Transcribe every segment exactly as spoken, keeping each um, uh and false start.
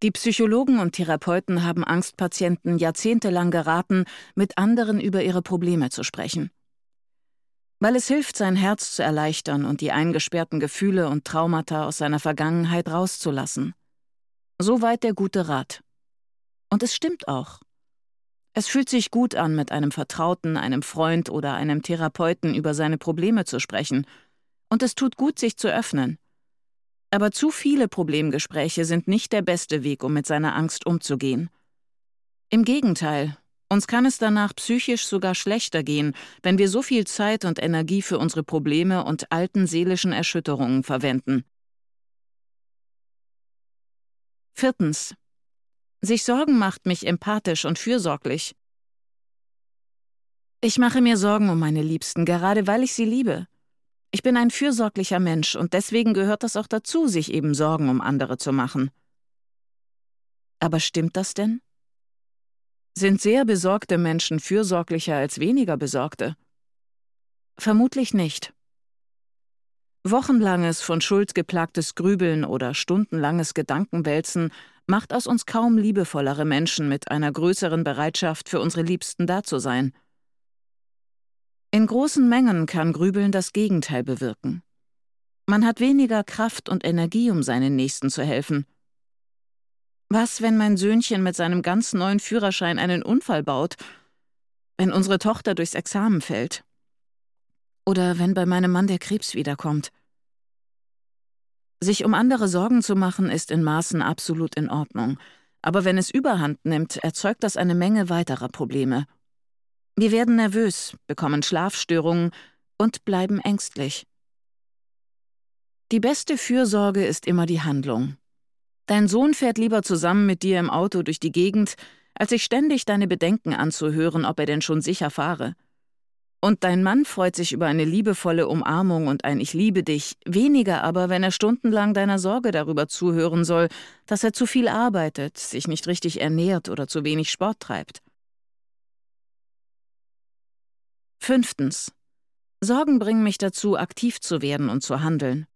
Die Psychologen und Therapeuten haben Angstpatienten jahrzehntelang geraten, mit anderen über ihre Probleme zu sprechen. Weil es hilft, sein Herz zu erleichtern und die eingesperrten Gefühle und Traumata aus seiner Vergangenheit rauszulassen. Soweit der gute Rat. Und es stimmt auch. Es fühlt sich gut an, mit einem Vertrauten, einem Freund oder einem Therapeuten über seine Probleme zu sprechen. Und es tut gut, sich zu öffnen. Aber zu viele Problemgespräche sind nicht der beste Weg, um mit seiner Angst umzugehen. Im Gegenteil, uns kann es danach psychisch sogar schlechter gehen, wenn wir so viel Zeit und Energie für unsere Probleme und alten seelischen Erschütterungen verwenden. Viertens. Sich Sorgen macht mich empathisch und fürsorglich. Ich mache mir Sorgen um meine Liebsten, gerade weil ich sie liebe. Ich bin ein fürsorglicher Mensch und deswegen gehört das auch dazu, sich eben Sorgen um andere zu machen. Aber stimmt das denn? Sind sehr besorgte Menschen fürsorglicher als weniger besorgte? Vermutlich nicht. Wochenlanges, von Schuld geplagtes Grübeln oder stundenlanges Gedankenwälzen macht aus uns kaum liebevollere Menschen mit einer größeren Bereitschaft, für unsere Liebsten da zu sein. In großen Mengen kann Grübeln das Gegenteil bewirken. Man hat weniger Kraft und Energie, um seinen Nächsten zu helfen. Was, wenn mein Söhnchen mit seinem ganz neuen Führerschein einen Unfall baut? Wenn unsere Tochter durchs Examen fällt? Oder wenn bei meinem Mann der Krebs wiederkommt? Sich um andere Sorgen zu machen, ist in Maßen absolut in Ordnung. Aber wenn es Überhand nimmt, erzeugt das eine Menge weiterer Probleme. Wir werden nervös, bekommen Schlafstörungen und bleiben ängstlich. Die beste Fürsorge ist immer die Handlung. Dein Sohn fährt lieber zusammen mit dir im Auto durch die Gegend, als sich ständig deine Bedenken anzuhören, ob er denn schon sicher fahre. Und dein Mann freut sich über eine liebevolle Umarmung und ein Ich liebe dich, weniger aber, wenn er stundenlang deiner Sorge darüber zuhören soll, dass er zu viel arbeitet, sich nicht richtig ernährt oder zu wenig Sport treibt. Fünftens. Sorgen bringen mich dazu, aktiv zu werden und zu handeln.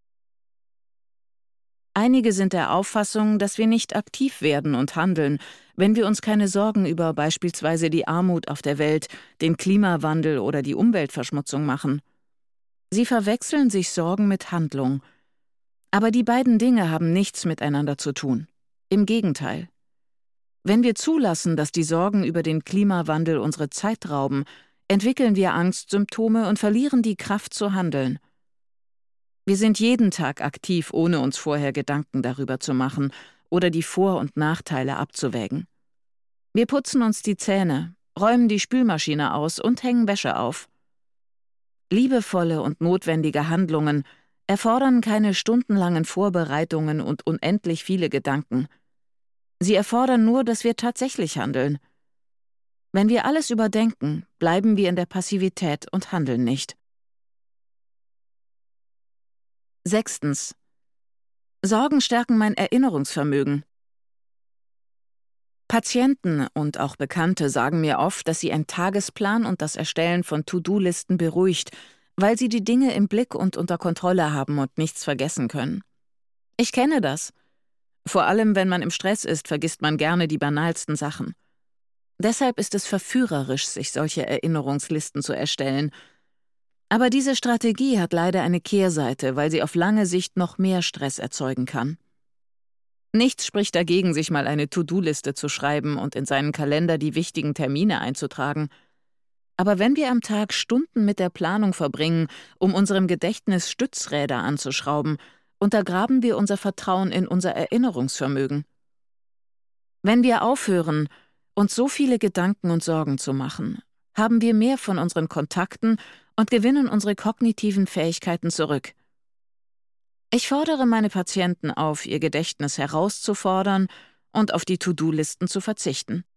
Einige sind der Auffassung, dass wir nicht aktiv werden und handeln, wenn wir uns keine Sorgen über beispielsweise die Armut auf der Welt, den Klimawandel oder die Umweltverschmutzung machen. Sie verwechseln sich Sorgen mit Handlung. Aber die beiden Dinge haben nichts miteinander zu tun. Im Gegenteil. Wenn wir zulassen, dass die Sorgen über den Klimawandel unsere Zeit rauben, entwickeln wir Angstsymptome und verlieren die Kraft zu handeln. Wir sind jeden Tag aktiv, ohne uns vorher Gedanken darüber zu machen oder die Vor- und Nachteile abzuwägen. Wir putzen uns die Zähne, räumen die Spülmaschine aus und hängen Wäsche auf. Liebevolle und notwendige Handlungen erfordern keine stundenlangen Vorbereitungen und unendlich viele Gedanken. Sie erfordern nur, dass wir tatsächlich handeln. Wenn wir alles überdenken, bleiben wir in der Passivität und handeln nicht. Sechstens. Sorgen stärken mein Erinnerungsvermögen. Patienten und auch Bekannte sagen mir oft, dass sie ein Tagesplan und das Erstellen von To-Do-Listen beruhigt, weil sie die Dinge im Blick und unter Kontrolle haben und nichts vergessen können. Ich kenne das. Vor allem, wenn man im Stress ist, vergisst man gerne die banalsten Sachen. Deshalb ist es verführerisch, sich solche Erinnerungslisten zu erstellen. Aber diese Strategie hat leider eine Kehrseite, weil sie auf lange Sicht noch mehr Stress erzeugen kann. Nichts spricht dagegen, sich mal eine To-Do-Liste zu schreiben und in seinen Kalender die wichtigen Termine einzutragen. Aber wenn wir am Tag Stunden mit der Planung verbringen, um unserem Gedächtnis Stützräder anzuschrauben, untergraben wir unser Vertrauen in unser Erinnerungsvermögen. Wenn wir aufhören, uns so viele Gedanken und Sorgen zu machen, haben wir mehr von unseren Kontakten und gewinnen unsere kognitiven Fähigkeiten zurück. Ich fordere meine Patienten auf, ihr Gedächtnis herauszufordern und auf die To-Do-Listen zu verzichten.